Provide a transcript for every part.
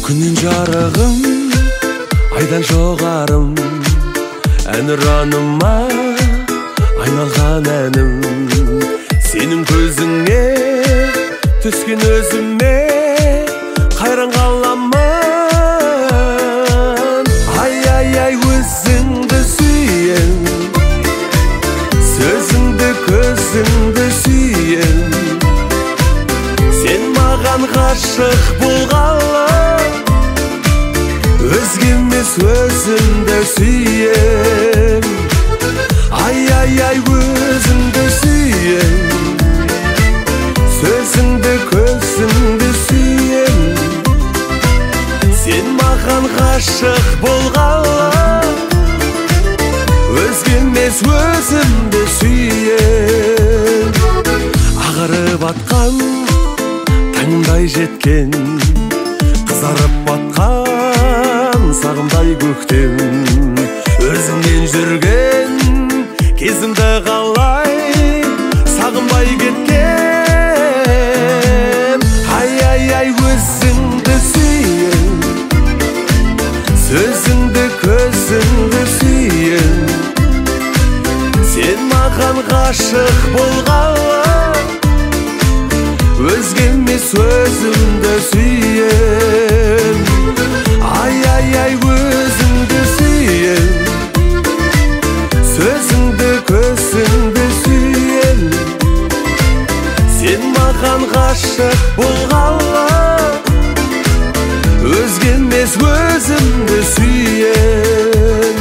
Күннен жарығым, айдан жоғарым, әнұраныма айналған әнім. Сенің көзіңе түскен өзіме қайран қаламын. Ай, өзіңді сүйем, сөзіңді көзіңді сүйем. Сен маған ғашық болғалы, өзге емес өзімді сүйем. Ай, өзімді сүйем, сөзіңді көзіңді сүйем. Сен маған ғашық болғалы, өзге емес өзімді сүйем. Ағарып атқан таңдай жеткен, қызарып батқан сағымдай көктем. Өзіңмен жүрген кезімді қалай сағынбай кеткен. Ай, өзіңді сүйем, сөзіңді көзіңді сүйем. Сен маған ғашық болғалы, өзге емес өзімді сүйем. Ай, өзіңді сүйем, сөзіңді көзіңді сүйем. Сен маған ғашық болғалы, өзге емес өзімді сүйем.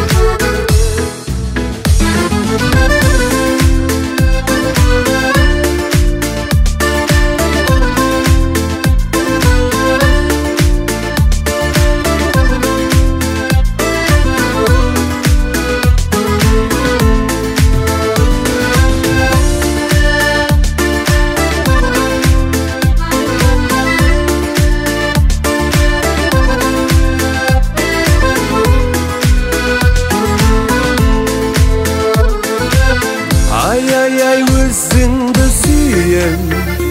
Өзіңді сүйем,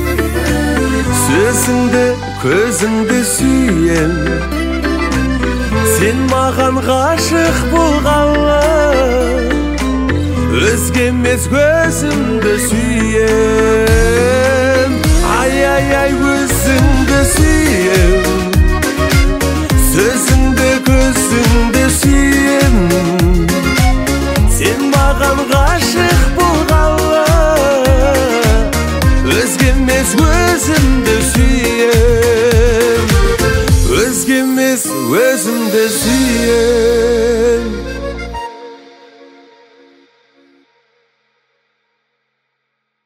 сөзіңді көзіңді сүйем. Сен маған ғашық болғалы, өзге емес өзімді сүйем. Ай, өзіңді сүйем, сөзіңді көзіңді сүйем. Сен маған ғашық болғалы, өзге емес өзімді сүйем. Өзге емес өзімді сүйем.